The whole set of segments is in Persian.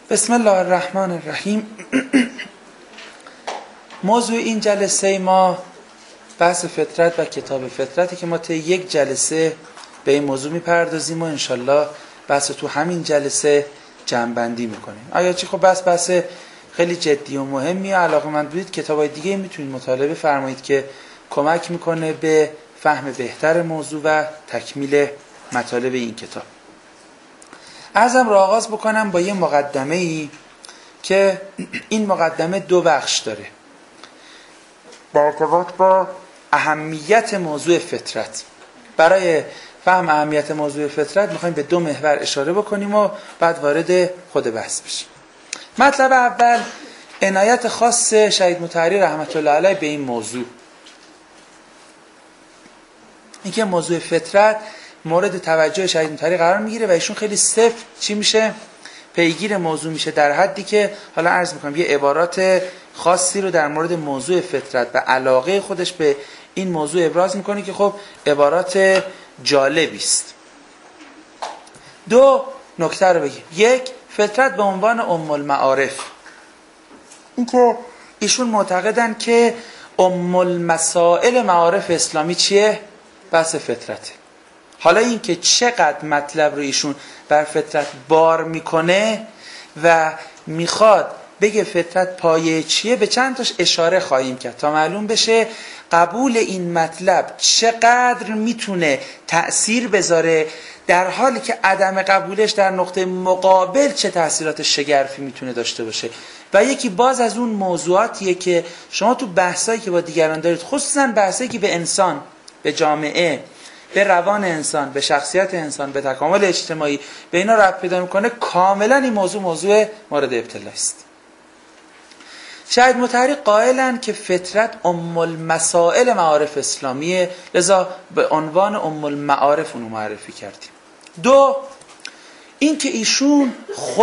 بسم الله الرحمن الرحیم. موضوع این جلسه ما بحث فطرت و کتاب فطرتی که ما طی یک جلسه به این موضوع میپردازیم و انشالله بحث تو همین جلسه جمع‌بندی میکنیم. آیا چی؟ خب بحث خیلی جدی و مهمی و علاقه‌مند بودید کتابای دیگه میتونید مطالعه فرمایید که کمک میکنه به فهم بهتر موضوع و تکمیل مطالب این کتاب. عرضم را آغاز بکنم با یه مقدمه‌ای که این مقدمه دو بخش داره در ارتباط با اهمیت موضوع فطرت. برای فهم اهمیت موضوع فطرت میخوایم به دو محور اشاره بکنیم و بعد وارد خود بحث بشیم. مطلب اول عنایت خاص شهید مطهری رحمت الله علیه به این موضوع، اینکه موضوع فطرت مورد توجه شهید مطهری قرار میگیره و ایشون خیلی سفت چی میشه؟ پیگیر موضوع میشه، در حدی که حالا عرض میکنم یه عبارات خاصی رو در مورد موضوع فطرت و علاقه خودش به این موضوع ابراز میکنه که خب عبارات جالبی است. دو نکته رو بگیم. یک، فطرت به عنوان ام المعارف، اینکه ایشون معتقدن که ام المسائل معارف اسلامی چیه؟ بحث فطرته. حالا این که چقدر مطلب رو ایشون بر فطرت بار میکنه و میخواد بگه فطرت پایه چیه، به چند تاش اشاره خواهیم کرد تا معلوم بشه قبول این مطلب چقدر میتونه تأثیر بذاره، در حالی که عدم قبولش در نقطه مقابل چه تأثیرات شگرفی میتونه داشته باشه. و یکی باز از اون موضوعاتیه که شما تو بحثایی که با دیگران دارید، خصوصا بحثایی که به انسان، به جامعه، به روان انسان، به شخصیت انسان، به تکامل اجتماعی، به اینا ربط پیدا میکنه، کاملا این موضوع مورد ابتلا است. شهید مطهری قائلن که فطرت ام المسائل معارف اسلامیه، لذا به عنوان ام المعارف اونو معرفی کردیم. دو، این که ایشون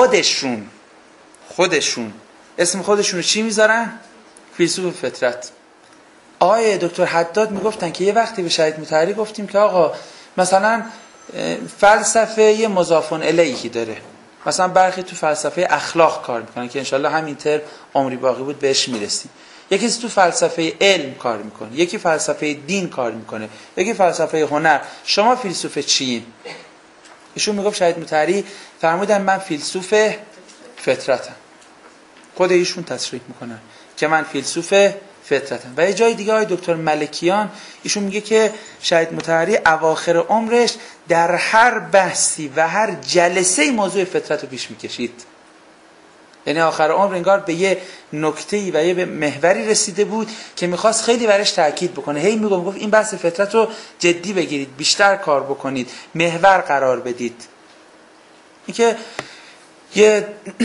خودشون اسم خودشون رو چی میذارن؟ فیلسوف فطرت. آقای دکتر حداد میگفتن که یه وقتی به شهید مطهری گفتیم که آقا مثلا فلسفه یه مضاف الیهی داره، مثلا برخی تو فلسفه اخلاق کار میکنن که انشالله همین ترم عمری باقی بود بهش میرسیم، یکی تو فلسفه علم کار میکنه، یکی فلسفه دین کار میکنه، یکی فلسفه هنر. شما فیلسوف چیین؟ ایشون میگفت شهید مطهری فرمودن من فیلسوف فطرتم. خود ایشون تصریح میکنن که من فیلسوف فطرتم. و یه جای دیگه های دکتر ملکیان ایشون میگه که شهید مطهری اواخر عمرش در هر بحثی و هر جلسه موضوع فطرت رو پیش میکشید. یعنی آخر عمر انگار به یه نکته‌ای و یه محوری رسیده بود که میخواست خیلی برش تاکید بکنه. هی میگفت این بحث فطرت رو جدی بگیرید، بیشتر کار بکنید، محور قرار بدید. این که یه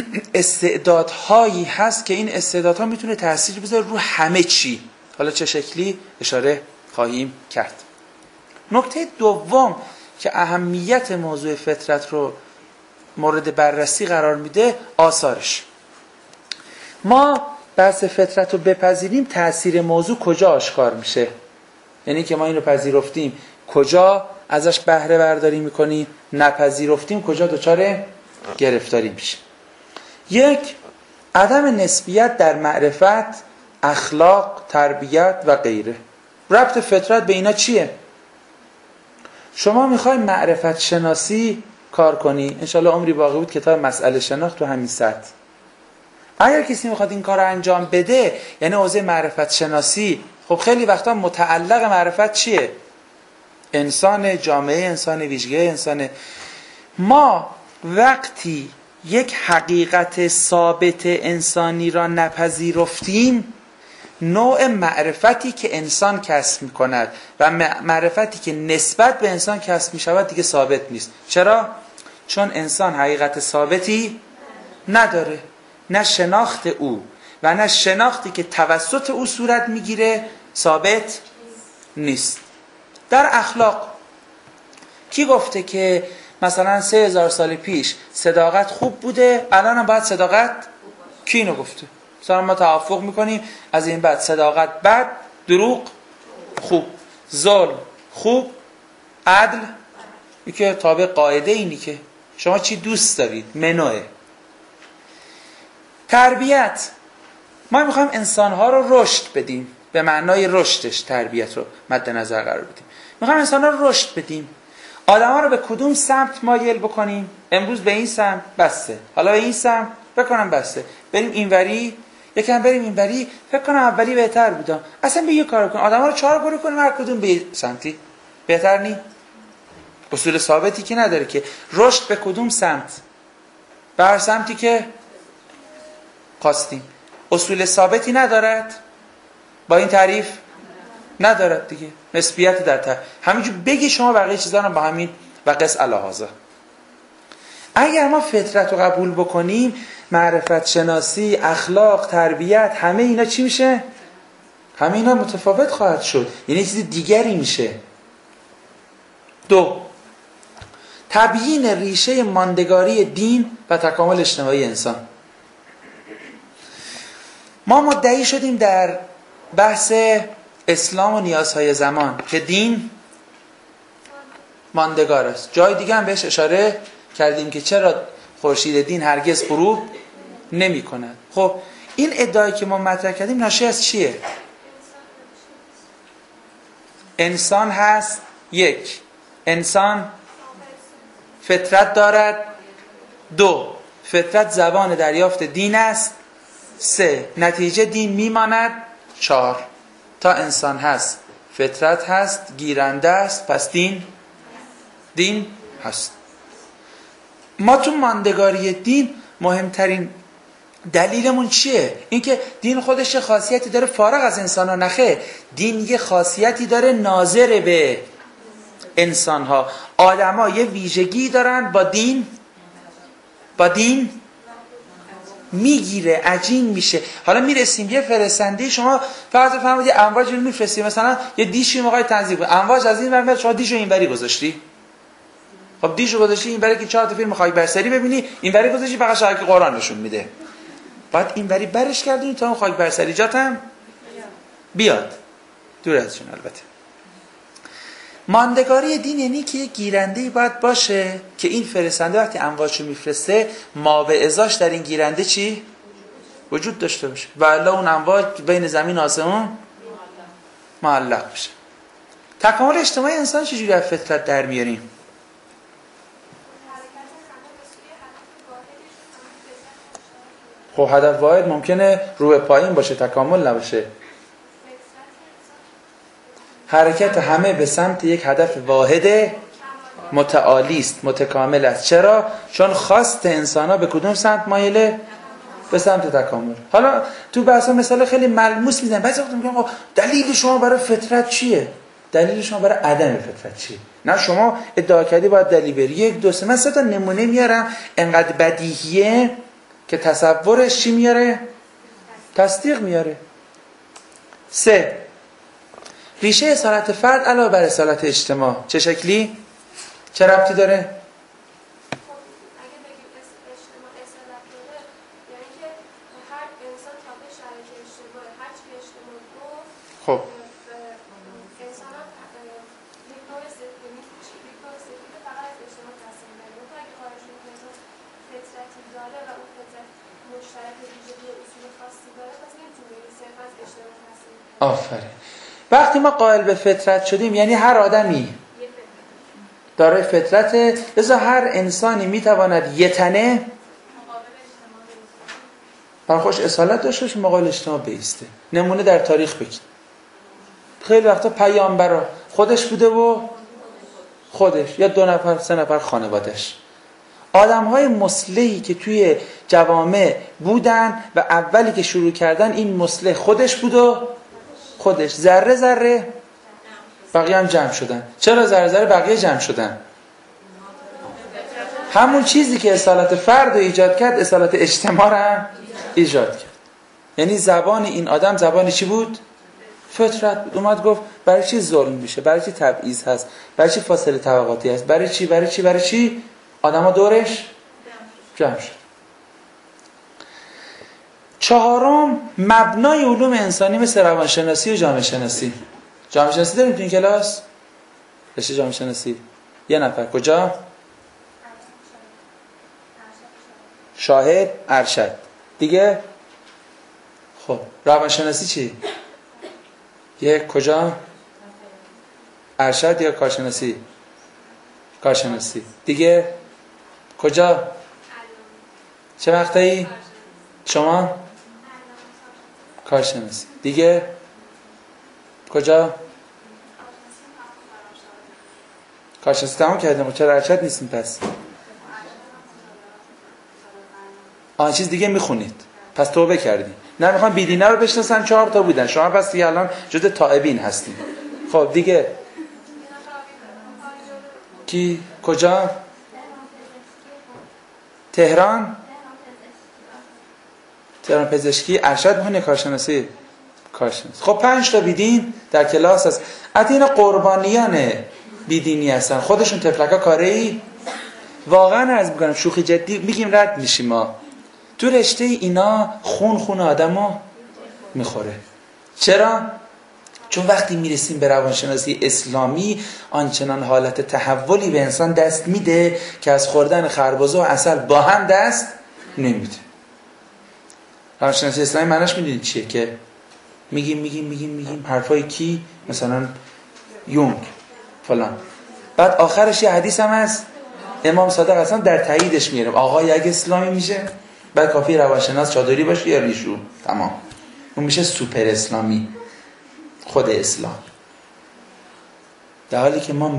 استعدادهایی هست که این استعدادها میتونه تأثیر بذاره رو همه چی، حالا چه شکلی اشاره خواهیم کرد. نکته دوم که اهمیت موضوع فطرت رو مورد بررسی قرار میده، آثارش. ما بحث فطرت رو بپذیریم، تأثیر موضوع کجا آشکار میشه؟ یعنی که ما این رو پذیرفتیم کجا ازش بهره برداری میکنیم، نپذیرفتیم کجا دچار گرفتاری میشه. یک، عدم نسبیت در معرفت، اخلاق، تربیت و غیره. ربط فطرت به اینا چیه؟ شما میخوای معرفت شناسی کار کنی، انشالله عمری باقی بود کتاب مسئله شناخت تو همین سطح. اگر کسی میخواد این کار رو انجام بده، یعنی حوزه معرفت شناسی، خب خیلی وقتا متعلق معرفت چیه؟ انسان، جامعه انسان، ویژگی انسان. ما وقتی یک حقیقت ثابت انسانی را نپذیرفتیم، نوع معرفتی که انسان کسب می‌کند و معرفتی که نسبت به انسان کسب می‌شود دیگه ثابت نیست. چرا؟ چون انسان حقیقت ثابتی نداره، نه شناخت او و نه شناختی که توسط او صورت می‌گیره ثابت نیست. در اخلاق کی گفته که مثلا 3000 سال پیش صداقت خوب بوده، الان هم باید صداقت؟ کی اینو گفته؟ مثلا ما توافق میکنیم از این بعد صداقت بد، دروغ خوب، ظلم خوب، عدل که تابع قاعده اینی که شما چی دوست دارید، منوه. تربیت، ما میخوایم انسانها رو رشد بدیم، به معنای رشدش تربیت رو مد نظر قرار بدیم. میخوایم انسانها رو رشد بدیم، آدم‌ها رو به کدوم سمت مایل بکنیم؟ امروز به این سمت بسته، حالا به این سمت بکنم بسته، بریم اینوری، یکم بریم اینوری، فکر کنم اولی بهتر بودم. اصلا به یه کار کن، آدم‌ها رو 4 گروه کنیم، هر کدوم به سمتی بهتر نی؟ اصول ثابتی که نداره که رشد به کدوم سمت، به هر سمتی که خواستیم. اصول ثابتی ندارد، با این تعریف ندارد دیگه، نسبیت در تعریف. همینجور بگی شما بقیه چیزا رو با همین و قص الهازا. اگر ما فطرت رو قبول بکنیم، معرفت شناسی، اخلاق، تربیت، همه اینا چی میشه؟ همه اینا متفاوت خواهد شد، یعنی چیز دیگری میشه. 2. تبیین ریشه ماندگاری دین و تکامل اجتماعی انسان. ما مدعی شدیم در بحث اسلام و نیازهای زمان که دین ماندگار است. جای دیگه هم بهش اشاره کردیم که چرا خورشید دین هرگز غروب نمی کند. خب این ادعایی که ما مطرح کردیم ناشی از چیه؟ انسان هست. 1. انسان فطرت دارد. 2. فطرت زبان دریافت دین است. 3. نتیجه دین میماند. 4. تا انسان هست فطرت هست، گیرنده است، پس دین هست. ما تو ماندگاری دین مهمترین دلیلمون چیه؟ اینکه دین خودش خاصیتی داره فارغ از انسان ها. نخه، دین یه خاصیتی داره ناظر به انسان ها. آدم ها یه ویژگی دارن با دین میگیره، عجین میشه. حالا میرسیم یه فرستنده، شما فقط فهمید یه امواج رو میفرستید، مثلا یه دیشی موقعی تنظیم کنید، امواج از این ور شما دیشو اینوری گذاشتی. خب دیشو گذاشتی اینوری که 4 تا فیلم خاکبرسری ببینی، اینوری گذاشتی فقط شاید که قرآن نشون میده. بعد اینوری برش کردین تا اون خاکبرسری جاتم بیاد. دور ازشون. البته ماندگاری دین یعنی که یه گیرنده‌ای باید باشه که این فرستنده وقتی امواجو میفرسته ما به ازاش در این گیرنده چی؟ وجود داشته باشه. و الا اون امواج بین زمین و آسمون معلق بشه. تکامل اجتماعی انسان چجوری از فطرت در میاریم؟ خب هدف واحد ممکنه رو به پایین باشه، تکامل نباشه. حرکت همه به سمت یک هدف واحد متعالی است، متکامل است. چرا؟ چون خواست انسان‌ها به کدوم سمت مایله؟ به سمت تکامل. حالا تو بحثا مثلا خیلی ملموس میزنن، بعضی وقتا میگن دلیل شما برای فطرت چیه؟ دلیل شما برای عدم فطرت چیه؟ نه شما ادعا کردی باید دلیل بری. 1 2 3 من 3 تا نمونه میارم انقدر بدیهیه که تصورش چی میاره؟ تصدیق میاره. 3. ریشه اصالت فرد علاوه بر اصالت اجتماع چه شکلی؟ چه ربطی داره؟ اگه بگیم اجتماع اصالت داره، یعنی که هر انسان تابع شرایط اجتماعی، هر چی اجتماع گفت خب انسان ها یک نوع سفید فقط از اجتماع تصمیم داره. اون اگه خارج کنه فطرتی داره و اون فطرت مشترک ویژگی اصول خاصی داره، پس نمیتونه صرف از اجتماع تصمیم داره. آفرین. وقتی ما قائل به فطرت شدیم یعنی هر آدمی دارای فطرته، لذا هر انسانی میتواند یه تنه برخوش اصالت داشته باشه، مقابل اجتماع بیسته. نمونه در تاریخ بگید. خیلی وقتا پیامبرا خودش بوده و خودش یا 2 نفر 3 نفر خانوادش. آدم‌های مصلحی که توی جوامع بودن و اولی که شروع کردن این مصلح خودش بود و خودش. ذره ذره بقیه هم جمع شدن. چرا ذره ذره بقیه جمع شدن؟ همون چیزی که اصالت فرد رو ایجاد کرد اصالت اجتماع رو هم ایجاد کرد. یعنی زبان این آدم زبانی چی بود؟ فطرت بود. اومد گفت برای چی ظلم میشه؟ برای چی تبعیض هست؟ برای چی فاصله طبقاتی هست؟ برای چی آدم ها دورش جمع شد. 4 مبنای علوم انسانی مثل روانشناسی و جامعه شناسی. جامعه شناسی داریم تو این کلاس؟ رشته جامعه شناسی 1 نفر. کجا؟ شاهد ارشد. دیگه خب روانشناسی چی؟ یه کجا؟ ارشد یا کارشناسی؟ کارشناسی. دیگه کجا؟ چه وقتایی؟ شما؟ کارشناسی. دیگه کجا؟ کارشناسی تمام کردیم. چرا ارشد نیستیم پس؟ چیز دیگه میخونید. پس توبه کردیم. نه میخوام بیدینه رو بشناسن، 4 تا بودن. شما پس دیگه الان جزء تائبین هستیم. خب دیگه کی؟ کجا؟ تهران پزشکی. ارشد میخونه کارشناسی؟ کارشناسی. خب 5 تا بیدین در کلاس هست. این قربانیان بیدینی هستن. خودشون تفلکا کاری واقعا عرض میکنم، شوخی جدی میگیم رد میشیم ما. تو رشته اینا خون آدمو میخوره. چرا؟ چون وقتی میرسیم به روانشناسی اسلامی آنچنان حالت تحولی به انسان دست میده که از خوردن خربزه و عسل با هم دست نمیده. روانشناسی اسلامی معناش میدونید چیه؟ که میگیم حرفای کی؟ مثلا یونگ فلان، بعد آخرش یه حدیث هم هست امام صادق اصلا در تاییدش میاریم آقای اگه اسلامی میشه بعد کافی روانشناس چادری باشه یا ریشو، تمام اون میشه سوپر اسلامی، خود اسلام. در حالی که ما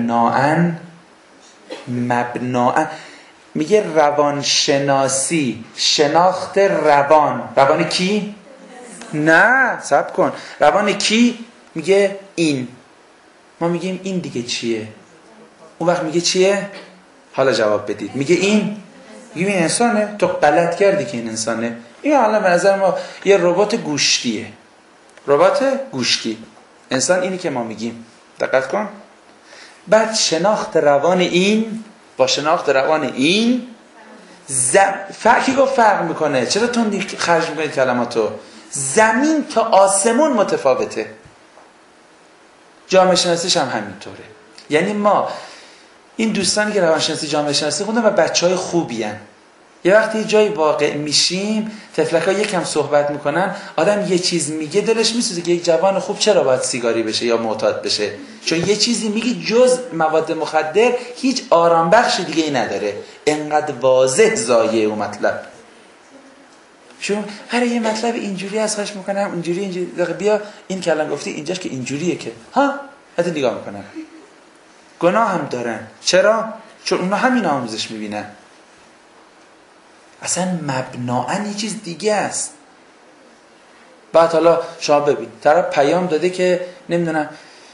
مبناً میگه روانشناسی شناخت روان کی؟ نه صبر کن، روان کی؟ میگه این. ما میگیم این دیگه چیه؟ اون وقت میگه چیه؟ حالا جواب بدید. میگه این انسانه. تو غلط کردی که این انسانه. این حالا به نظر ما یه ربات گوشتیه. ربات گوشتی. انسان اینی که ما میگیم. دقت کن. بعد شناخت روان این با شناخت روان این کی گفت فرق میکنه؟ چرا تون خرج میکنید کلماتو؟ زمین تا آسمون متفاوته. جامعه شناسیش هم همینطوره. یعنی ما این دوستانی که روانشناسی جامعه شناسی خوندن و بچهای خوبی هن. یه وقتی یه جایی واقع میشیم تفلکا یکم صحبت میکنن، آدم یه چیز میگه دلش میسوزه که یک جوان خوب چرا باید سیگاری بشه یا معتاد بشه، چون یه چیزی میگه جز مواد مخدر هیچ آرام بخش دیگه ای نداره. انقدر واضح زایه و مطلب. شون هر یه مطلب اینجوری از خواهش میکنم اینجوری بیا این کلام گفتی اینجاش که اینجوریه که حتی نگاه میکنم گناه هم دارن. چرا؟ چون اونا همین آموزش میبینن. اصلا مبناً یه چیز دیگه است. بعد حالا شما ببین طرف پیام داده که نمیدونم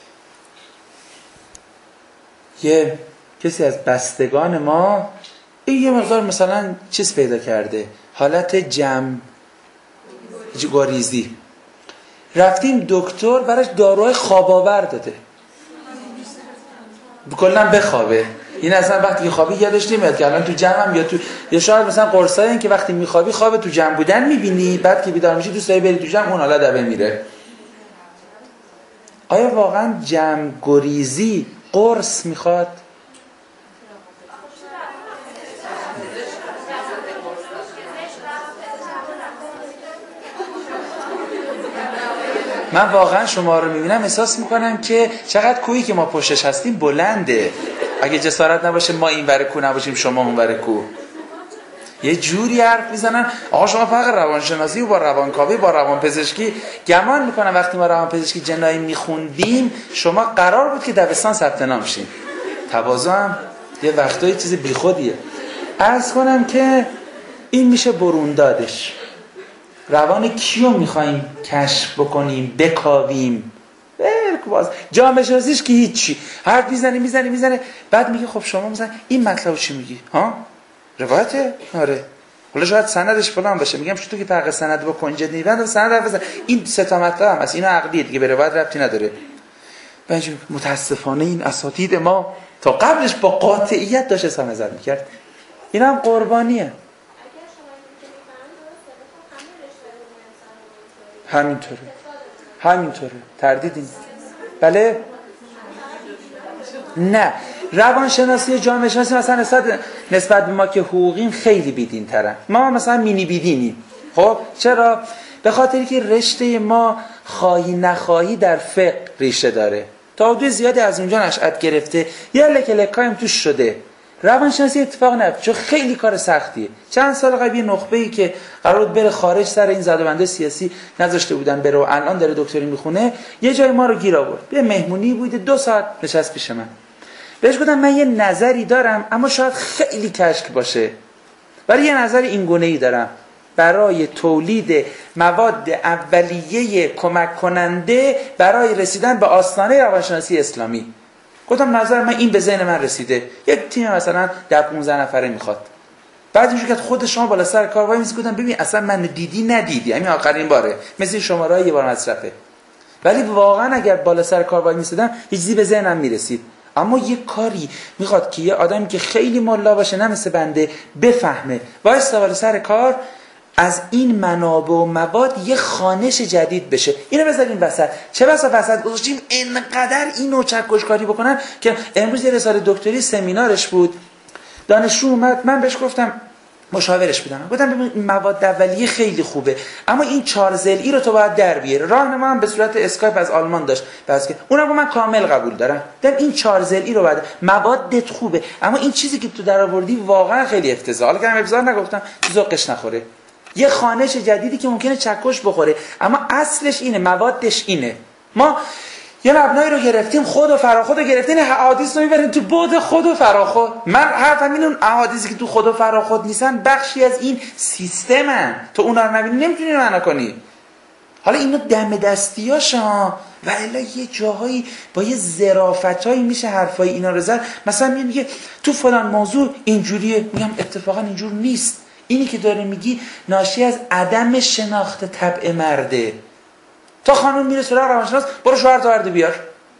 یه کسی از بستگان ما یه مقدار مثلا چیز پیدا کرده، حالت گریزی، رفتیم دکتر براش داروهای خواب آور داده کلا بخوابه. این اصلا وقتی که خوابی یادش نمیاد که الان تو جمعم یا تو یا شاید مثلا قرصای این که وقتی میخوابی خواب تو جمع بودن میبینی، بعد که بیدار میشی دوست داری بری تو جمع، اون حالا دبه میره. آیا واقعا جمع گریزی قرص میخواد؟ من واقعا شما رو میبینم احساس میکنم که چقدر کویی که ما پشتش هستیم بلنده. اگه جسارت نباشه ما این ور کو نباشیم شما اون ور کو. یه جوری حرف میزنن آقا شما فقط روانشناسی و با روانکاوی با روانپزشکی. گمان میکنم وقتی ما روانپزشکی جنایی میخوندیم شما قرار بود که دبستان ثبت نام شین. تواضع هم یه وقتایی چیز بیخودیه. عرض کنم که این میشه بروندادش. روان کیو میخواییم کشف بکنیم بکاویم؟ باز جامعه شناسیش که هیچی، حرف میزنه بعد میگه خب شما مثلا این مطلبو چی میگی؟ روایته؟ آره. حالا شاید سندش فلان باشه. میگم تو که فرق سند با کنجد نیوند سند حرف بزن. این سه تا مطلب هم از اینا عقلیه دیگه، به روایت ربطی نداره. بنج متاسفانه این اساتید ما تا قبلش با قاطعیت داشت اظهار نظر میکرد. اینا هم قربانیه. همینطوره تردید این. بله نه روانشناسی جامعه شناسی مثلا نسبت به ما که حقوقیم خیلی بیدین ترن. ما مثلا مینی بیدینیم. خب چرا؟ به خاطری که رشته ما خواهی نخواهی در فقه ریشه داره، تا حدود زیادی از اونجا نشأت گرفته، یه لکلکایم توش شده. روانشناسی اتفاق نیفته چون خیلی کار سختیه. چند سال قبل یه نخبه‌ای که قرار بود بره خارج سر این زدوبنده سیاسی نذاشته بودن بره و الان داره دکتری میخونه، یه جای ما رو گیر آورد. یه مهمونی بوده 2 ساعت نشست پیش من. بهش گفتم من یه نظری دارم اما شاید خیلی کشک باشه، ولی یه نظر این گونه‌ای دارم برای تولید مواد اولیه کمک کننده برای رسیدن به آستانه روانشناسی اسلامی. گفتم نظر من این به ذهن من رسیده، یک تیم مثلا 10-15 نفره میخواد. بعد اینجوری که خود شما بالا سر کار وای میسی، گفتم ببین اصلا من دیدی ندیدی، همین آخرین باره، مثل شماره‌های یه بار مصرفه. ولی واقعا اگر بالا سر کار وای میسیدم هیچ چیزی به ذهنم میرسید. اما یه کاری میخواد که یه آدمی که خیلی ملا باشه نه مثل بنده بفهمه، وایسا بالا سر کار از این منابع و مواد یه خوانش جدید بشه. اینو بذارین وسط. چه بسا وسط گذاشتیم اینقدر اینو چکشکاری بکنن که امروز یه رساله دکتری سمینارش بود، دانشجو اومد، من بهش گفتم مشاورش بودم، گفتم ببین مواد اولیه خیلی خوبه اما این 4 ضلعی رو تو باید در بیاری. راهنما هم به صورت اسکایپ از آلمان داشت، بس که اونم گفت من کامل قبول دارم. دم این 4 ضلعی رو بعد موادت خوبه اما این چیزی که تو در آوردی واقعا خیلی افتضاح. حالا که من ابزار نگفتم ذوقش نخوره، یه خوانش جدیدی که ممکنه چکش بخوره، اما اصلش اینه، موادش اینه. ما یه مبنایی رو گرفتیم، خود و فراخود رو گرفتیم، احادیث رو میبریم تو بعد خود و فراخود. من حرفم اینه اون احادیثی که تو خود و فراخود نیستن بخشی از این سیستمن، تو اونا رو نبینی نمیتونی معنا کنی. حالا اینا دم دستیاش ها، و الا یه جاهایی با یه ظرافتایی میشه حرفای اینا رو زد. مثلا میگه تو فلان موضوع اینجوریه، میگم اتفاقا اینجور نیست، اینی که داره میگی ناشی از عدم شناخت طبع مرده. تا خانم میره سراغ روانشناس، برو شوهر تا برده بیار.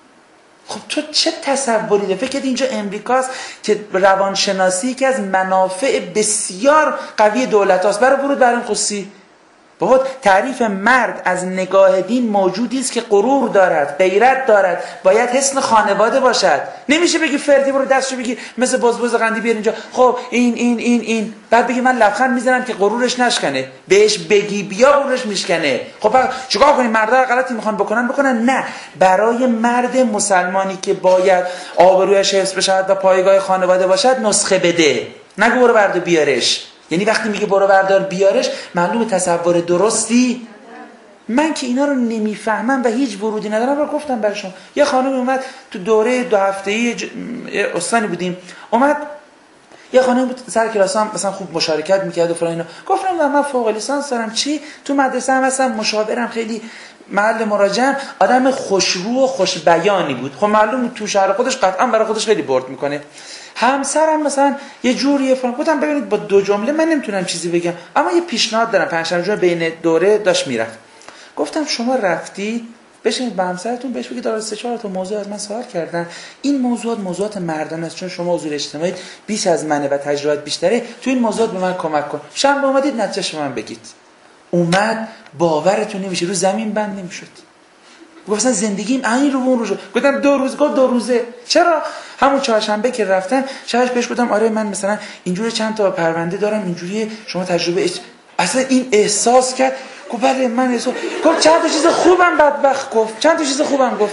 خب تو چه تصوری داری؟ فکر کنید اینجا امریکاست که روانشناسی که از منافع بسیار قوی دولت هاست. برای ورود برای خصوصی بابا تعریف مرد از نگاه دین موجودی است که غرور دارد، غیرت دارد، باید حسن خانواده باشد. نمیشه بگی فردی برو دستشو بگی مثل بزبز قندی بیار اینجا، خب این بعد بگی من لبخند میزنم که غرورش نشکنه، بهش بگی بیا غرورش میشکنه. خب چیکار کنیم؟ مردا غلطی میخوان بکنن؟ نه، برای مرد مسلمانی که باید آبرویش حفظ بشه و پایگاه خانواده باشد نسخه بده، نگو برو برد بیارش. یعنی وقتی میگه برو بردار بیارش معلومه تصور درستی. من که اینا رو نمیفهمم و هیچ ورودی ندارم رو گفتم برشون. یه خانم اومد تو دوره 2 هفته‌ای استانی بودیم، اومد یه خانم بود سر کلاسام مثلا خوب مشارکت میکرد و فلان اینا. گفتم من فوق لیسانس دارم، چی تو مدرسه هم هستم، مشاورم، خیلی محل مراجعم، آدم خوشرو و خوش بیانی بود. خب معلومه تو شهر خودش قطعا برای خودش خیلی برد میکنه. همسرم مثلا یه جوریه فلان. گفتم ببینید با 2 جمله من نمیتونم چیزی بگم اما یه پیشنهاد دارم. پنجشنبه بین دوره داشت میرفت. گفتم شما رفتید بشینید با همسرتون بهش بگید داره 3-4 تا موضوع از من سوال کردن، این موضوعات مردانه است، چون شما حضور اجتماعی بیش از منه و تجربه بیشتره، تو این موضوعات به من کمک کن. شنبه اومدید نتیجهش من بگید. اومد باورتون نمیشه رو زمین بند نمیشد. گفتم زندگیم این رو اون رو شد. گفتم 2 روز. گفت 2 روزه. چرا؟ همون چهارشنبه که رفتن شبش بهش گفتم آره من مثلا اینجوری چند تا پرونده دارم، اینجوری شما تجربه اصلا این احساس کرد. گفت بله من احساس. گفت چند تا چیز خوبم بدبخت گفت، چند تا چیز خوبم گفت.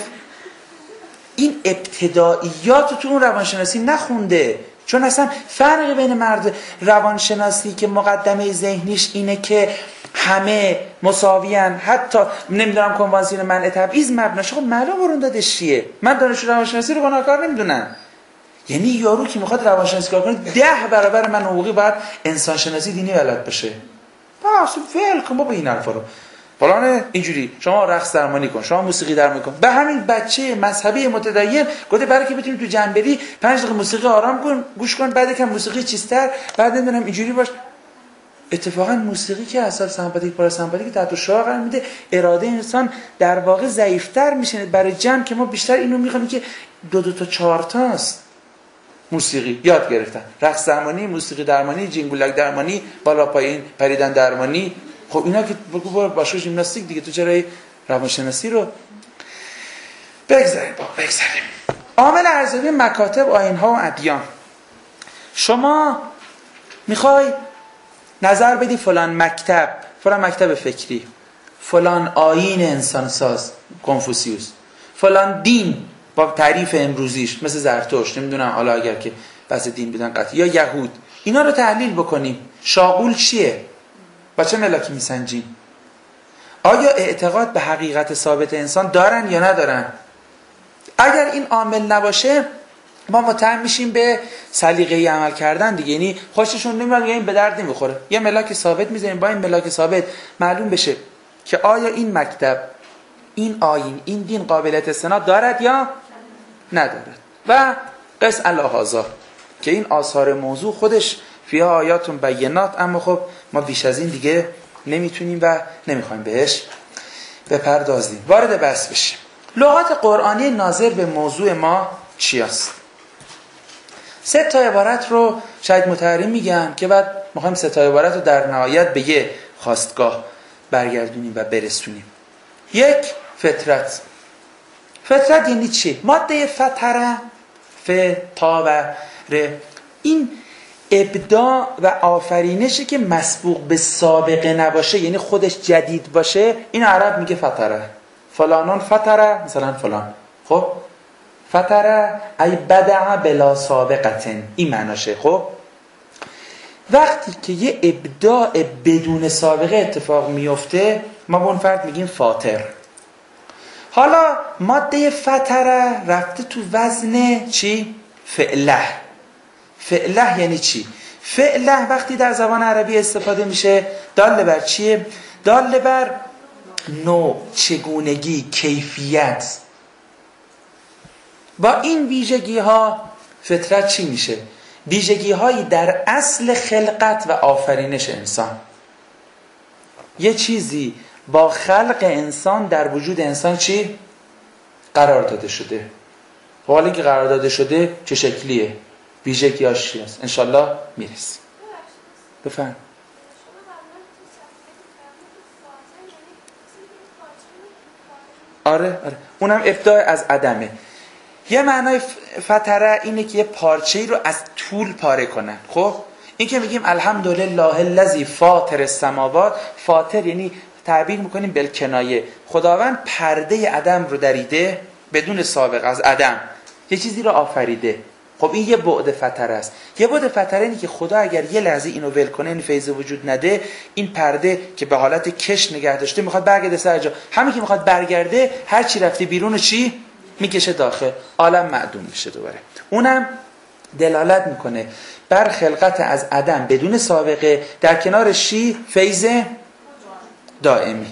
این ابتداییات تو اون روانشناسی نخونده، چون اصلا فرقی بین مرد روانشناسی که مقدمه ذهنیش اینه که همه مساویان، حتی نمیدونم کنوانسیون منع تبعیض مبناشه، خب معلوم ورون دادش چیه. من دانشجو روانشناسی رو گناهکار نمیدونم. یعنی یارو که میخواد روانشناسی کار کنه 10 برابر من حقوقی باید انسان شناسی دینی بلد باشه. بس ول کن بابا این حرفا رو. فلان اینجوری شما رقص درمانی کن، شما موسیقی درمانی کن. به همین بچه مذهبی متدین گفته برای که بتونی تو جنبری 5 دقیقه موسیقی آرام کن، گوش کن، بعد یکم موسیقی چیزتر، بعد نمیدونم اینجوری باش. اتفاقا موسیقی که اصلا سمپاتیک پاراسمپاتیک تحت شعاع قرار میده، اراده انسان در واقع ضعیف‌تر میشه برای جمع که ما بیشتر اینو میخوایم که 2 تا 4 تاست. موسیقی یاد گرفتن، رقص درمانی، موسیقی درمانی، جینگولک درمانی، بالا پایین پریدن درمانی. خب اینا که بگو باشه ژیمناستیک دیگه، تو چرا روانشناسی رو بگذاریم. عامل ارزیابی مکاتب، آیین‌ها و ادیان. شما میخوای نظر بدی فلان مکتب فکری، فلان آیین انسان ساز کنفوسیوس، فلان دین با تعریف امروزیش مثل زرتشت، نمیدونم حالا اگر که بحث دین بدن قطعی، یا یهود، اینا رو تحلیل بکنیم. شاغول چیه؟ با چه ملاکی میسنجیم؟ آیا اعتقاد به حقیقت ثابت انسان دارن یا ندارن؟ اگر این عامل نباشه ما متهم میشیم به سلیقه‌ای عمل کردن دیگه، یعنی خوششون نمیاد، این به درد نمیخوره. یه ملاک ثابت میذاریم، با این ملاک ثابت معلوم بشه که آیا این مکتب، این آیین، این دین قابلیت استناد دارد یا ندارد. و قس الهذا که این آثار موضوع خودش فیها آیات بینات، اما خب ما بیش از این دیگه نمیتونیم و نمیخوایم بهش بپردازیم. وارد بحث بشیم. لغات قرآنی ناظر به موضوع ما چی است؟ 3 عبارت رو شاید متحریم میگم که بعد میخوایم 3 عبارت رو در نهایت به یه خواستگاه برگردونیم و برسونیم. 1 فطرت. فطرت یعنی چی؟ ماده فطره، تا و ر، این ابداع و آفرینشی که مسبوق به سابقه نباشه، یعنی خودش جدید باشه، این عرب میگه فطره. فلانان فطره، مثلا فلان، خب فطره ای بدع بلا سابقتن، این معناشه. خب وقتی که یه ابداع بدون سابقه اتفاق میفته ما به اون فرد میگیم فاطر. حالا ماده فطره رفته تو وزن چی؟ فعله. فعله یعنی چی؟ فعله وقتی در زبان عربی استفاده میشه دال بر چیه؟ دال بر نوع، چگونگی، کیفیت. با این ویژگی ها فطرت چی میشه؟ ویژگی هایی در اصل خلقت و آفرینش انسان. یه چیزی با خلق انسان در وجود انسان چی؟ قرار داده شده. حالا که قرار داده شده چه شکلیه؟ ویژگی هاش چی هست؟ انشالله میرسیم. بفهم. آره اونم ابداع از عدمه. یه معنای فطره اینه که یه پارچه‌ای رو از طول پاره کنن. خب این که میگیم الحمدلله الذی فاطر السماوات، فاطر یعنی تعبیر میکنیم بالکنایه، خداوند پرده عدم رو دریده بدون سابق، از عدم یه چیزی رو آفریده. خب این یه بعد فطره است. یه بعد فطره اینه که خدا اگر یه لحظه اینو ول کنه، این فیض وجود نده، این پرده که به حالت کش نگه داشته میخواد برگرده سر جا. همین که میخواد برگرده، هر چی رفته بیرون چی میکشه داخل، عالم معدوم میشه دوباره. اونم دلالت میکنه بر خلقت از عدم بدون سابقه، در کنارش چی؟ فیض دائمی.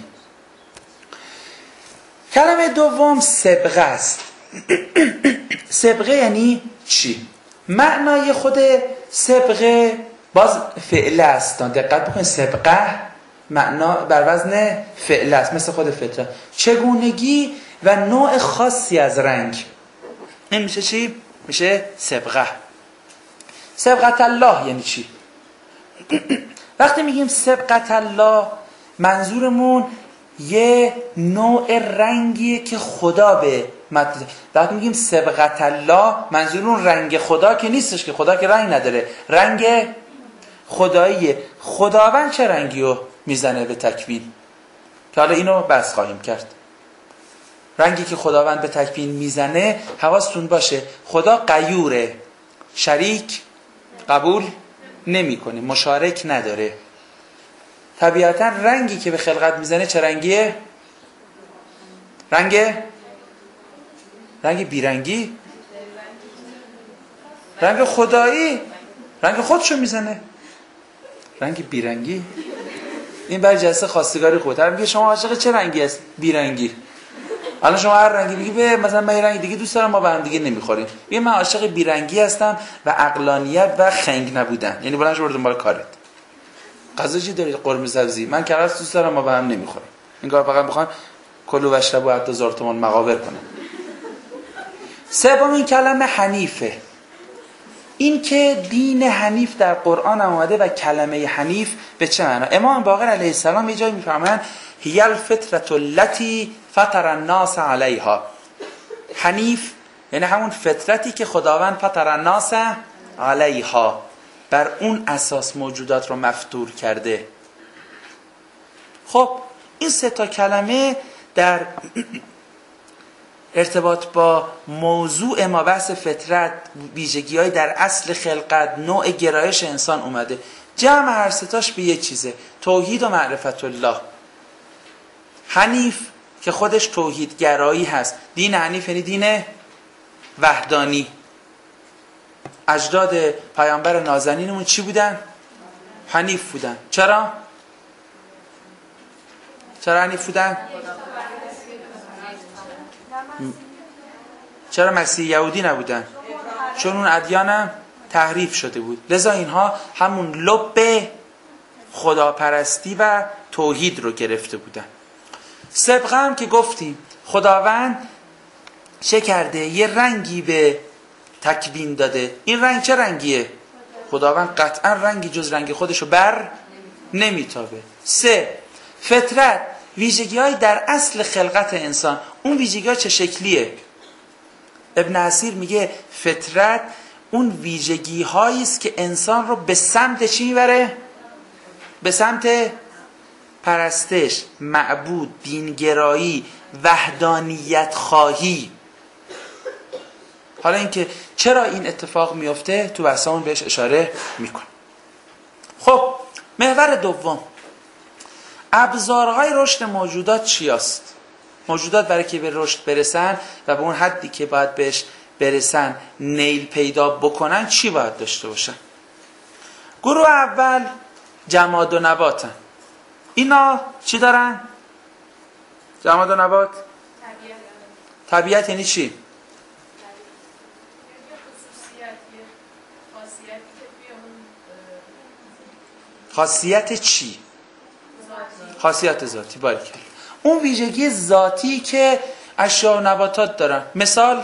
کلمه دوم سبقه است. سبقه یعنی چی؟ معنای خود سبقه باز فعل است. دقت بکنید، سبقه معنا بر وزن فعل است، مثل خود فطره. چگونگی و نوع خاصی از رنگ، این میشه چی؟ میشه سبقه. سبقت الله یعنی چی؟ وقتی میگیم سبقت الله، منظورمون یه نوع رنگیه که خدا به وقتی میگیم سبقت الله، منظورمون رنگ خدا که نیستش، که خدا که رنگ نداره، رنگ خداییه. خداوند چه رنگی رو میزنه به تکوین؟ که حالا اینو بحث خواهیم کرد. رنگی که خداوند به تکوین میزنه، حواستون باشه خدا غیوره، شریک قبول نمیکنه، مشارک نداره. طبیعتا رنگی که به خلقت میزنه چه رنگیه؟ رنگ بیرنگی، رنگ خدایی، رنگ خودشو میزنه. رنگ بیرنگی این برای جلسه خواستگاری خوبه. طرف میگه شما عاشق چه رنگی است؟ بیرنگی. الان شما هر رنگی میگی به مثلا من رنگ دیگه دوست دارم، ما با هم دیگه نمیخوریم. میگه من عاشق بیرنگی هستم و عقلانیت و خنگ نبودن. یعنی بلند شو دنبال کارت. غذا چی دارید؟ قرمه سبزی. من کرفس دوست دارم، ما با هم نمیخوریم. این کار فقط میخوان کلو و اشربو حتی 1000 تومان مقابر کنن. سومین کلمه حنیفه. این که دین حنیف در قرآن آمده و کلمه حنیف به چه معنا؟ امام باقر علیه السلام یه جایی میفرمایند هی الفطرة التي فطر الناس علیها. حنیف یعنی همون فطرتی که خداوند فطر الناس علیها، بر اون اساس موجودات رو مفطور کرده. خب این 3 کلمه در ارتباط با موضوع ما بحث فطرت، ویژگی‌های در اصل خلقت، نوع گرایش انسان اومده. جمع هر 3 به یک چیزه، توحید و معرفت الله. حنیف که خودش توحید گرایی هست. دین حنیف یعنی دین وحدانی. اجداد پیامبر نازنینمون چی بودن؟ حنیف بودن. چرا حنیف بودن؟ چرا مسیح یهودی نبودن؟ چون اون ادیانم تحریف شده بود. لذا اینها همون لب خداپرستی و توحید رو گرفته بودن. سبقه هم که گفتیم خداوند چه کرده؟ یه رنگی به تکوین داده. این رنگ چه رنگیه؟ خداوند قطعا رنگی جز رنگ خودشو بر نمیتابه. 3 فطرت، ویژگی‌های در اصل خلقت انسان. اون ویژگی‌ها چه شکلیه؟ ابن اسیر میگه فطرت اون ویژگی‌هایی است که انسان رو به سمت چی میبره؟ به سمت پرستش، معبود، دینگرایی، وحدانیت خواهی. حالا اینکه چرا این اتفاق میفته تو بحثمون بهش اشاره میکنه. خب محور دوم، ابزارهای رشد موجودات چی است؟ موجودات برای که به رشد برسن و به اون حدی که باید بهش برسن نیل پیدا بکنن چی باید داشته باشن؟ گروه اول جماد و نباتن. اینا چی دارن؟ جماد و نبات؟ طبیعت یعنی چی؟ خاصیت چی؟ خاصیت ذاتی. باریکلا. اون ویژگی ذاتی که اشیاء و نباتات دارن. مثال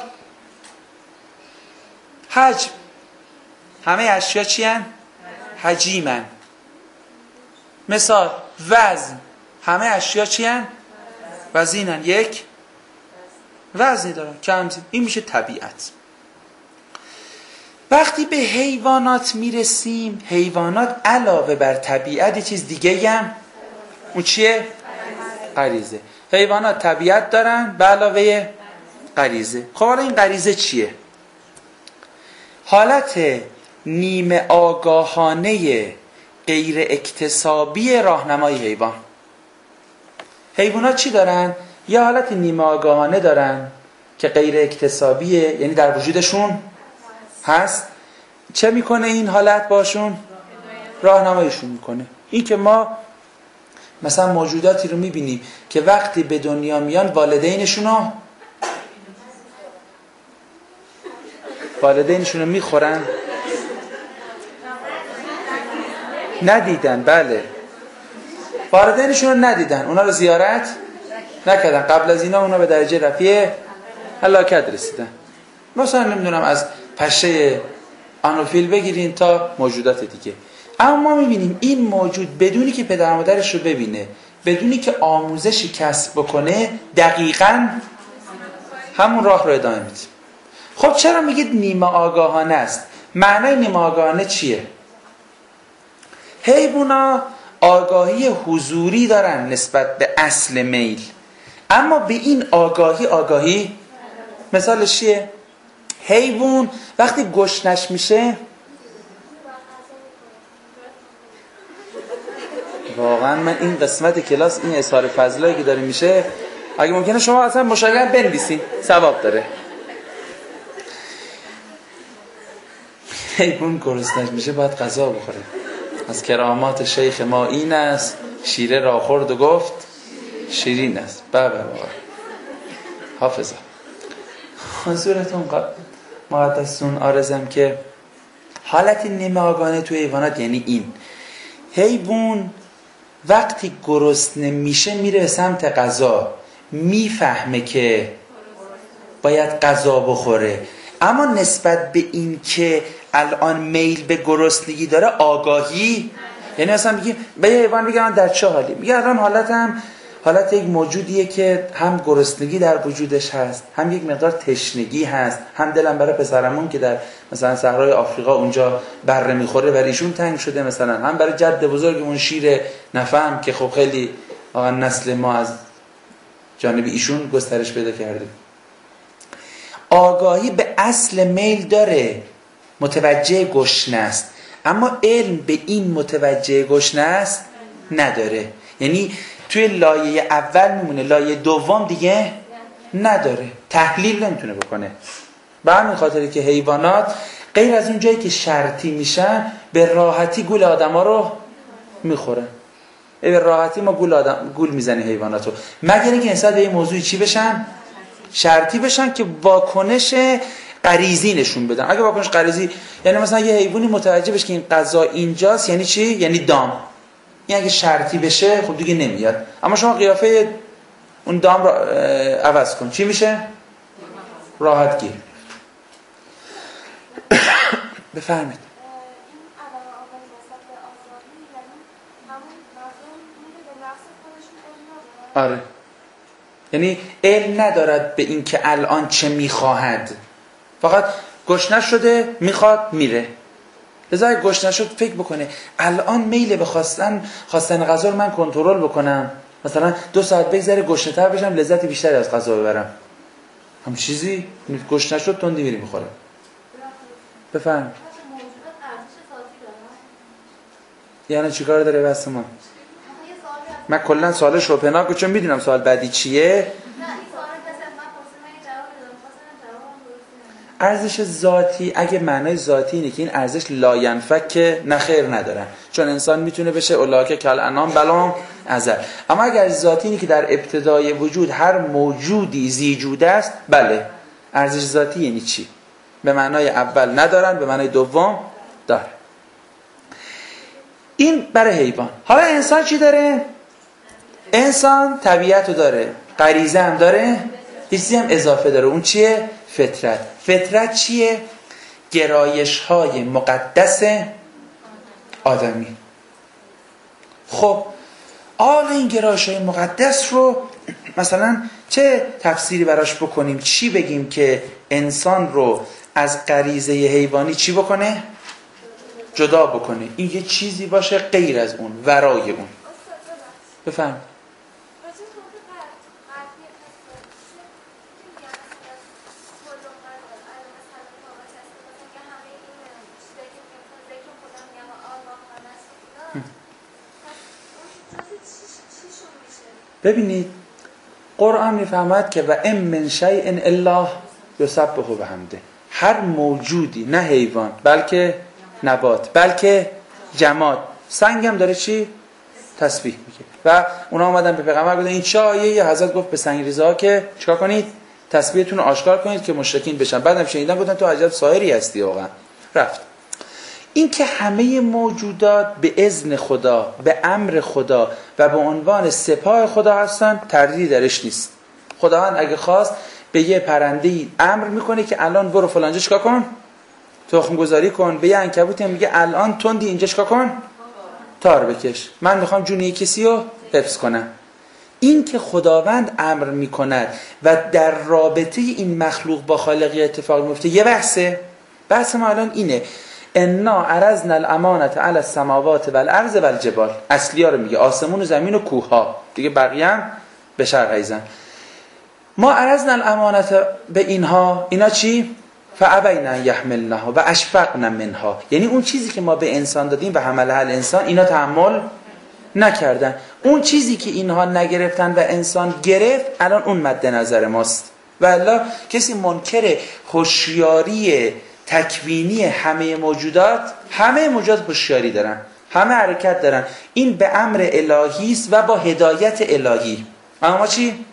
حجم. همه اشیاء چی هن؟ حجیمن. مثال وزن. همه اشیاء چی هن؟ وزینن. یک وزنی دارن، کم زین. این میشه طبیعت. وقتی به حیوانات میرسیم، حیوانات علاوه بر طبیعت یه چیز دیگه هم اون چیه؟ غریزه. حیوانات طبیعت دارن به علاوه غریزه. خب حالا این غریزه چیه؟ حالت نیمه آگاهانه غیر اکتسابی راهنمای حیوان. حیوانات چی دارن؟ یه حالت نیمه آگاهانه دارن که غیر اکتسابیه، یعنی در وجودشون هست. چه میکنه این حالت باشون؟ راهنماییشون میکنه. این که ما مثلا موجوداتی رو میبینیم که وقتی به دنیا میان والدینشون رو میخورن. ندیدن. بله، والدینشون رو ندیدن، اونا رو زیارت نکردن. قبل از اینا اونا به درجه رفیع هلاکت رسیدن. مثلا نمیدونم از پشه آنوفیل بگیرین تا موجودات دیگه. اما ما میبینیم این موجود بدونی که پدر مادرش رو ببینه، بدونی که آموزشی کسب بکنه، دقیقاً همون راه رو ادامه میده. خب چرا میگید نیمه آگاهانه است؟ معنای نیمه آگاهانه چیه؟ حیوونا آگاهی حضوری دارن نسبت به اصل میل، اما به این آگاهی مثالش چیه؟ حیوان وقتی گشنش میشه، واقعا من این قسمت کلاس این اظهار فضلایی که داره میشه، اگه ممکنه شما اصلا مشاگرد بنویسین، ثواب داره. حیوان گرسنش میشه باید غذا بخوره. از کرامات شیخ ما این است، شیره را خورد و گفت شیرین است. بابا حافظه. حضورتون مقدسون عارضم که حالت نیمه آگاهانه توی حیوانات یعنی این: حیوان وقتی گرسنه میشه میره به سمت غذا، میفهمه که باید غذا بخوره، اما نسبت به این که الان میل به گرسنگی داره آگاهی، یعنی مثلا بگیم به یه حیوان بگم من در چه حالی، میگه الان حالتم حالت یک موجودیه که هم گرسنگی در وجودش هست، هم یک مقدار تشنگی هست، هم دلم برای پسرمون که در مثلا صحرای آفریقا اونجا بره میخوره برای ایشون تنگ شده، مثلا هم برای جد بزرگمون شیر نفهم که خب خیلی واقعا نسل ما از جانب ایشون گسترش پیدا کرده. آگاهی به اصل میل داره، متوجه گشنه است، اما علم به این متوجه گشنه است نداره. یعنی توی لایه اول میمونه، لایه دوم دیگه نداره، تحلیل نمیتونه بکنه. به همین خاطره که حیوانات غیر از اون جایی که شرطی میشن به راحتی گول آدما رو میخورن. به راحتی ما گول میزنیم حیواناتو، مگر اینکه نسبت به این موضوعی چی بشن؟ شرطی بشن که واکنش غریزی نشون بدن. اگه واکنش غریزی، یعنی مثلا یه حیوانی متوجه بشه که این غذا اینجاست، یعنی چی؟ یعنی دام. این اگه شرطی بشه خب دیگه نمیاد. اما شما قیافه اون دام رو عوض کن، چی میشه؟ راحت گیر. بفرمایید. آره، یعنی علم ندارد به این که الان چه میخواهد، فقط گشنه شده میخواد میره. لذا اگه گشنه شد فکر بکنه الان میل به خواستن غذا رو من کنترل بکنم، مثلا 2 ساعت بگذره گشنه تر بشم لذت بیشتری از غذا ببرم، هم چیزی گشنه شد تندی میری میخوره. بفهم. یعنی چیکار داره بحث ما؟ من کلا سوال شوپنهاگو چون میدونم سوال بعدی چیه. ارزش ذاتی اگه معنای ذاتی اینه که این ارزش لاینفک نه خیر ندارن، چون انسان میتونه بشه اولاک کل انام بلام ازل. اما اگر ذاتی اینه که در ابتدای وجود هر موجودی زیجوده است، بله ارزش ذاتی یعنی چی؟ به معنای اول ندارن، به معنای دوم داره. این برای حیوان. حالا انسان چی داره؟ انسان طبیعت رو داره، غریزه هم داره، چیزی هم اضافه داره. اون چیه؟ فطرت. فطرت چیه؟ گرایش های مقدس آدمی. خب آل این گرایش های مقدس رو مثلا چه تفسیری براش بکنیم؟ چی بگیم که انسان رو از غریزه حیوانی چی بکنه؟ جدا بکنه. این یه چیزی باشه غیر از اون، ورای اون. بفهم. ببینید قرآن میفهمد که و ام من شیء الا یسبح بحمده. هر موجودی، نه حیوان بلکه نبات بلکه جماد، سنگ هم داره چی؟ تسبیح میگه. و اونا اومدن به پیغمبر گفتن این چه آیه؟ حضرت گفت به سنگریزه‌ها که چیکار کنید؟ تسبیحتون رو آشکار کنید که مشرکین بشن. بعدم شنیدن گفتن تو عجب سایری هستی واقعا. رفت. این که همه موجودات به اذن خدا، به امر خدا و به عنوان سپاه خدا هستن، تردیدی درش نیست. خداوند اگه خواست به یه پرنده‌ای امر میکنه که الان برو فلانجا چیکار کن؟ تخم گذاری کن. به یه عنکبوتی میگه الان تندی اینجا چیکار کن؟ تار بکش. من میخوام جون یک کسی رو حفظ کنم. این که خداوند امر میکند و در رابطه این مخلوق با خالقی اتفاق میفته یه بحثه. بحث ما الان اینه: انا عرضنا الامانه علی السماوات والارض والجبال. اصلی‌ها رو میگه، آسمون و زمین و کوه ها، دیگه بقیه هم به شرح ایزن. ما عرضنا الامانه به اینها، اینا چی؟ فابینا یحملنها و اشفقنا منها. یعنی اون چیزی که ما به انسان دادیم و حملها الانسان، اینا تحمل نکردن. اون چیزی که اینها نگرفتن و انسان گرفت، الان اون مد نظر ماست. و الا کسی منکر هوشیاری تکوینی همه موجودات هوشیاری دارن، همه حرکت دارن. این به امر الهی است و با هدایت الهی. اما ما چی؟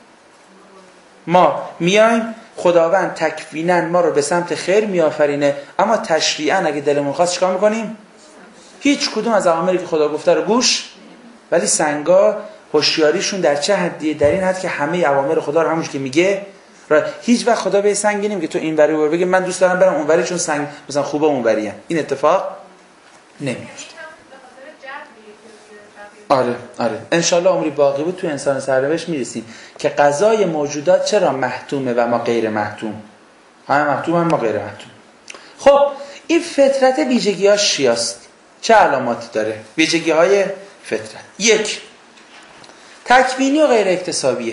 ما میایم، خداوند تکویناً ما رو به سمت خیر میآفرینه، اما تشریعاً اگه دلمون خواست چیکار میکنیم؟ هیچ کدوم از اوامری که خدا گفته رو گوش. ولی سنگا هوشیاریشون در چه حدیه؟ در این حد که همه اوامر خدا رو همونش که میگه. هیچ وقت خدا به سنگی نمیگه تو این وری برو، بگه من دوست دارم برم اون وری چون سنگ مثلا خوبه اون وریه. این اتفاق نمیفته. آره انشالله عمری باقی بود تو انسان سرنوشت میرسیم که قضای موجودات چرا محتومه و ما غیر محتوم. همه محتوم هم ما غیر محتوم. خب این فطرت ویژگی‌هاش چیاست؟ چه علاماتی داره؟ ویژگی‌های فطرت. 1. تکوینی و غیر اکتسابیه.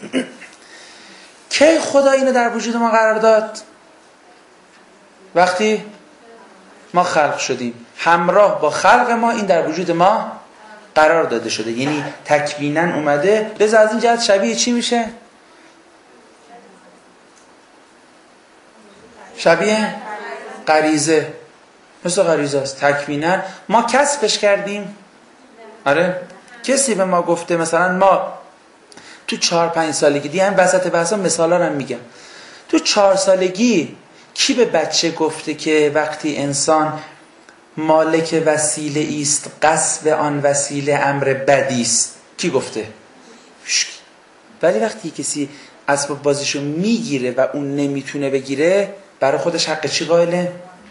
کی خدا اینو در وجود ما قرار داد؟ وقتی ما خلق شدیم. همراه با خلق ما این در وجود ما قرار داده شده، یعنی تکویناً اومده. لذا از این جهت شبیه چی میشه؟ شبیه غریزه. مثل غریزه است. تکویناً ما کسبش کردیم. آره کسی به ما گفته مثلا ما تو 4-5 سالگی، دیگه هم وسط بحثا مثالا رو میگم، تو 4 سالگی کی به بچه گفته که وقتی انسان مالک وسیله است غصب آن وسیله امر بدی است؟ کی گفته؟ ولی وقتی کسی اسباب بازیشو میگیره و اون نمیتونه بگیره، برای خودش حق چی قائله؟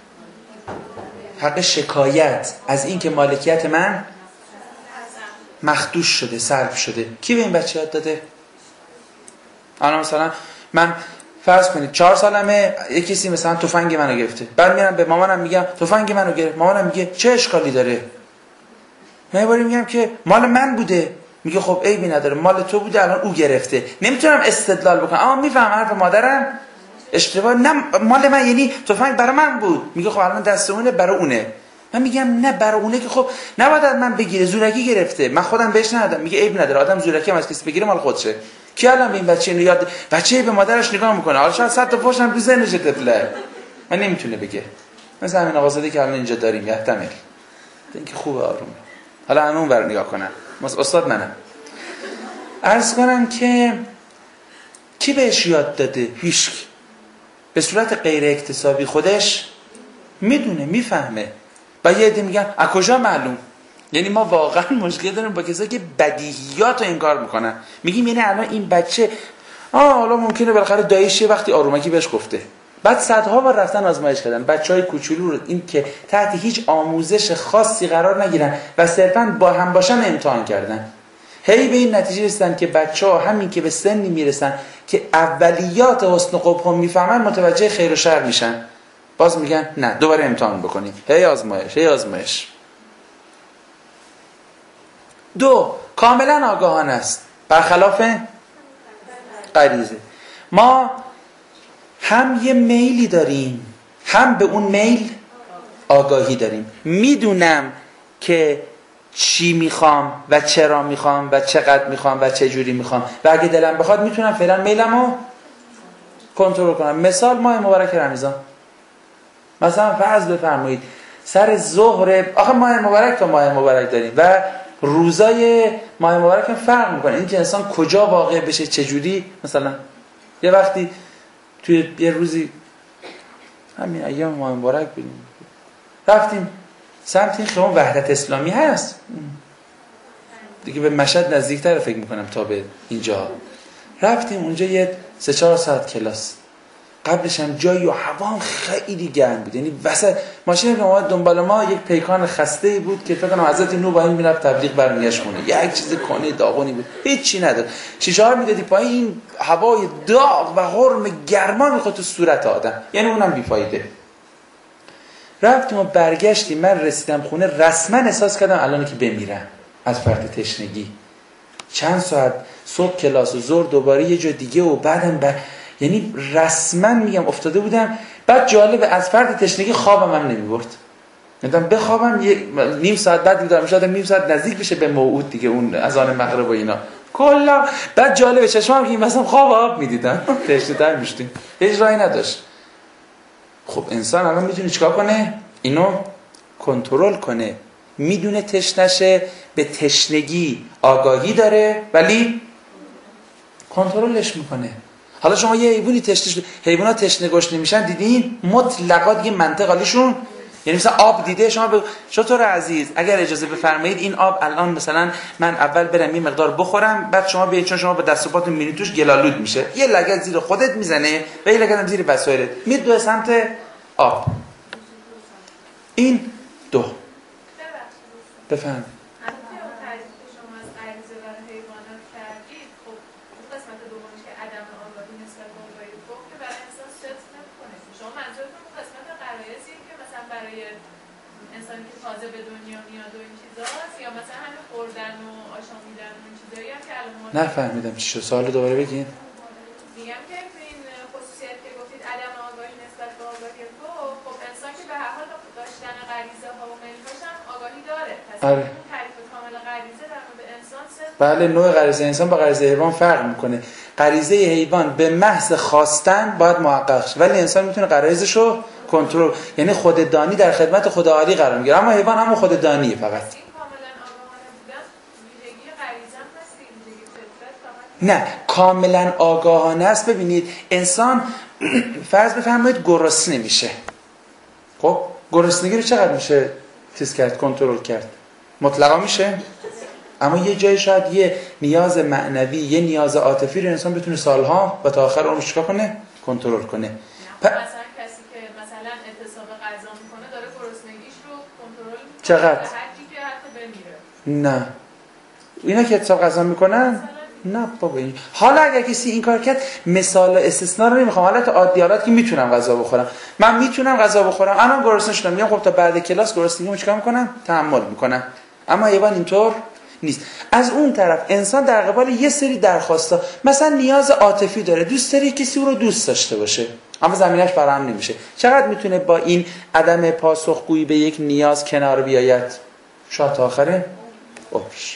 حق شکایت از این که مالکیت من مخدوش شده، سلب شده. کی به این بچه یاد داده؟ الان مثلا من فرض کنید 4 سالمه، یک کسی مثلا تفنگ منو گرفته، بعد میرم به مامانم میگم تفنگ منو گرفت، مامانم میگه چه اشکالی داره؟ من یه باری میگم که مال من بوده، میگه خب عیبی نداره مال تو بوده الان او گرفته. نمیتونم استدلال بکنم، اما میفهم حرف مادرم اشتباه، نه مال من یعنی تفنگ برای من بود، میگه خب الان دستمونه برای اونه. من میگم نه برای اونه که خب نباید من بگیره، زورکی گرفته، من خودم بهش ندادم. میگه عیب نداره، آدم زورکی هم از کسی بگیره مال خودشه. کی الان به این بچه اینو یاد؟ بچه به مادرش نگاه میکنه، حالا شاید 100 تا پشتم تو ذهنش طفله، من نمیتونه بگه. مثلا همین آقازاده که الان اینجا داریم یحتمل اینکه خوبه آرومه، حالا همون بر نگاه کنن، مثلا استاد منم عرض کنم که کی بهش یاد داده؟ هیچ. به صورت غیر اکتسابی خودش میدونه، میفهمه. و یه عده میگن از کجا معلوم؟ یعنی ما واقعا مشکل داریم با کسایی که بدیهیات رو انکار میکنن. میگیم یعنی الان این بچه حالا ممکنه بالاخره دایش یه وقتی آرومکی بهش گفته، بعد صدها بار رفتن آزمایش کردن، بچهای کوچولو رو این که تحت هیچ آموزش خاصی قرار نگیرن و صرفا با هم باشن امتحان کردن، هی به این نتیجه رسیدن که بچه‌ها همین که به سنی میرسن که اولیات حسن و قبح میفهمن متوجه خیر و شر میشن، باز میگن نه دوباره امتحان بکنیم، هی آزمایش. 2. کاملا آگاهانه است، برخلاف غریزه. ما هم یه میلی داریم، هم به اون میل آگاهی داریم. میدونم که چی میخوام و چرا میخوام و چقدر میخوام و چه جوری میخوام و اگه دلم بخواد میتونم فعلا میلمو کنترل کنم. مثال ماه مبارک رمضان، مثلا فرض بفرمایید سر ظهر، آخه ماه مبارک تا ماه مبارک داریم و روزای ماه مبارک هم فرق میکنه، این که انسان کجا واقع بشه چه جوری. مثلا یه وقتی توی یه روزی همین ایام ماه مبارک بودیم، رفتیم سمت این خیابان وحدت اسلامی هست دیگه، به مشهد نزدیکتر فکر میکنم تا به اینجا. رفتیم اونجا یه 3-4 ساعت کلاس، قبلش هم جایی و هوا هم خیلی گرم بود، یعنی وسط ماشین که اومد دنبال ما یک پیکان خسته بود که فکر کنم حضرت نو با این میرفت تبلیغ برمیگشت خونه، یک چیز کنه داغونی بود، هیچی نداد، شیشه ها میدادی پایین، این هوای داغ و غرم گرما میخواد تو صورت آدم، یعنی اونم بیفایده. رفتیم و برگشتیم، من رسیدم خونه رسما احساس کردم الان که بمیرم از فرط تشنگی. چند ساعت صبح کلاس و ظهر دوباره یه جا دیگه و بعدم یعنی رسما میگم افتاده بودم. بعد جالب از فرط تشنگی خوابم هم نمیبرد، میدونم بخوابم نیم ساعت بعد بیدار میشدم، نیم ساعت نزدیک بشه به موعود دیگه، اون اذان مغرب و اینا کلا. بعد جالب چشمام که این مثلا خواب آب میدیدم تشنه‌تر میشدیم، هیچ راهی نداشت. خب انسان الان میتونه چیکار کنه؟ اینو کنترل کنه، میدونه تشنشه، به تشنگی آگاهی داره ولی کنترلش میکنه. حالا شما یه حیوانی حیوانات تشنه گشنه میشن دیدین مطلقا دیگه منطق حالیشون، یعنی مثلا آب دیده شما چطور عزیز اگر اجازه بفرمایید این آب الان مثلا من اول برم یه مقدار بخورم، بعد شما بیاید، چون شما با دست و پاتون میرید توش گلالود میشه، یه لگد زیر خودت میزنه و یه لگد هم زیر وسایلت میدوه سمت آب. این 2 بفهم که الان نفهمیدم چی شد، سوالو دوباره بگین. میگم که این خصوصیت که گفتید عدم آگاهی نسبت به آگاهی تو، خب انسان که به هر حال داشتن غریزه ها و میل‌هاش هم آگاهی داره. پس آره. اون تعریف کامل غریزه در مورد انسان صرف بله، نوع غریزه انسان با غریزه حیوان فرق میکنه. غریزه حیوان به محض خواستن باید محقق شه، ولی انسان میتونه غرایزشو کنترل، یعنی خوددانی در خدمت خداوندی قرار میگیره. اما حیوان همون خوددانیه فقط. این کاملا آگاهانه بودن ویژگی غریزه هم هست، ویژگی فطرت فقط نه، کاملا آگاهانه است. ببینید انسان فرض بفرمایید گرسنه میشه، خب گرسنگی رو چقدر میشه چیز کرد، کنترل کرد؟ مطلقا میشه. اما یه جایی شاید یه نیاز معنوی، یه نیاز عاطفی رو انسان بتونه سالها و تا آخر عمرش چیکار کنه؟ کنترل کنه. مثلا کسی که مثلا اعتصاب غذا میکنه داره گرسنگیش رو کنترل میکنه چقدر؟ به حدی که حتی بمیره. نه، اینا که اعتصاب غذا میکنن نه بابا. این حالا اگر کسی این کار کرد، مثال استثنا رو نمیخوام، حالت عادی، حالت که میتونم غذا بخورم، من میتونم غذا بخورم، الان گرسنه شدم، میگم خب تا بعد کلاس گرسنگیمو چیکار میکنم؟ تحمل میکنم. اما حیوان اینطور نیست. از اون طرف انسان در قبال یه سری درخواستا، مثلا نیاز عاطفی داره، دوست داره کسی او رو دوست داشته باشه، اما زمینش فراهم نمیشه. چقدر میتونه با این عدم پاسخگویی به یک نیاز کنار بیاید؟ شاید تا آخره عمرش.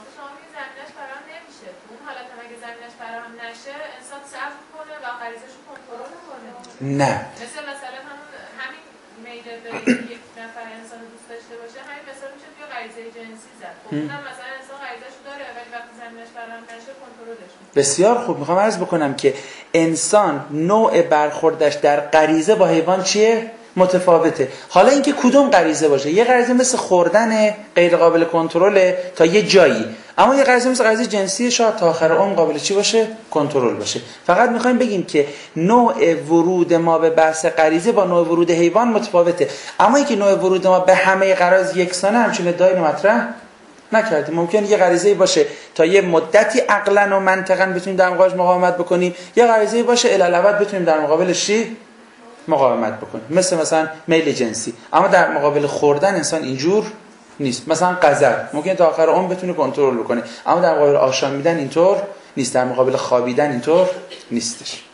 نه، مثلا همین میل به یک نفر انسان دوست داشته باشه، همین مثلا میشه توی غریزه جنسی زد. خب اونم مثلا انسان غریزه‌شو داره ولی وقتی زمینش فراهم نشه کنترلش میکنه. بسیار خوب. میخوام عرض بکنم که انسان نوع برخوردش در غریزه با حیوان چیه؟ متفاوته. حالا اینکه کدوم غریزه باشه، یه غریزه مثل خوردن غیر قابل کنترل تا یه جایی، اما یه غریزه مثل غریزه جنسی شاید تا آخر عمر قابل چی باشه؟ کنترل باشه. فقط میخوایم بگیم که نوع ورود ما به بحث غریزه با نوع ورود حیوان متفاوته. اما اینکه نوع ورود ما به همه غرایز یکسانه، همچین ادعایی رو مطرح نکردیم. ممکن یه غریزه‌ای باشه تا یه مدتی عقلاً و منطقاً بتونیم در مقابلش مقاومت بکنیم، یه غریزه‌ای باشه الالابد بتونیم در مقابلش مقاومت بکنیم، مثلا میل جنسی. اما در مقابل خوردن انسان اینجور نیست. مثلا غضب ممکن تا آخر عمر بتونه کنترل بکنه، اما در مقابل آشامیدن اینطور نیست، در مقابل خوابیدن اینطور نیستش.